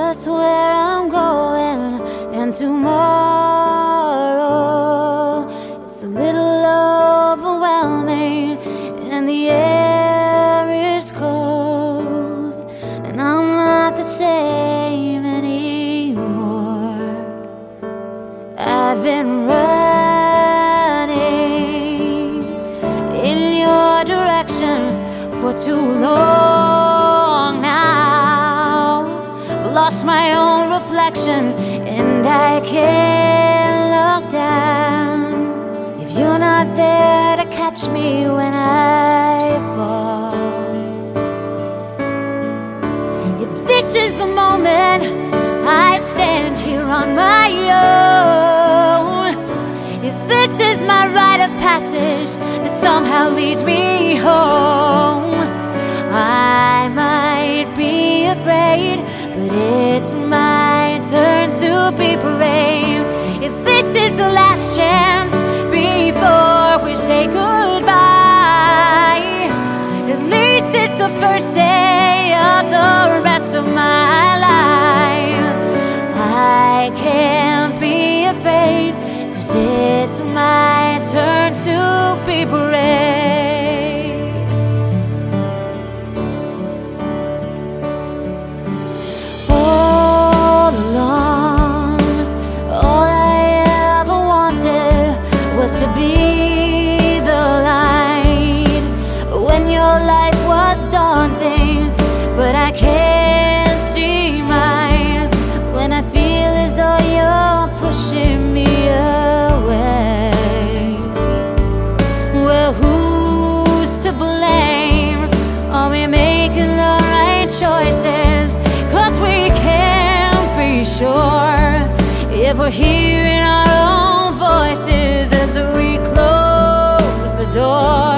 just where I'm going, and tomorrow it's a little overwhelming, and the air is cold, and I'm not the same anymore. I've been running in your direction for too long now. Lost my own reflection, and I can't look down. If you're not there to catch me when I fall, if this is the moment I stand here on my own, if this is my rite of passage that somehow leads me home, I might be afraid, but it's my turn to be brave. If this is the last chance before we say goodbye, at least it's the first day of the rest of my life. I can't be afraid, 'cause it's my turn to be brave. All along, all I ever wanted was to be the light when your life was daunting, but I can't see mine when I feel as though you're pushing me away. Well, who's to blame? Are we making the right choices? 'Cause we can't be sure if we're hearing our own voices as we close the door.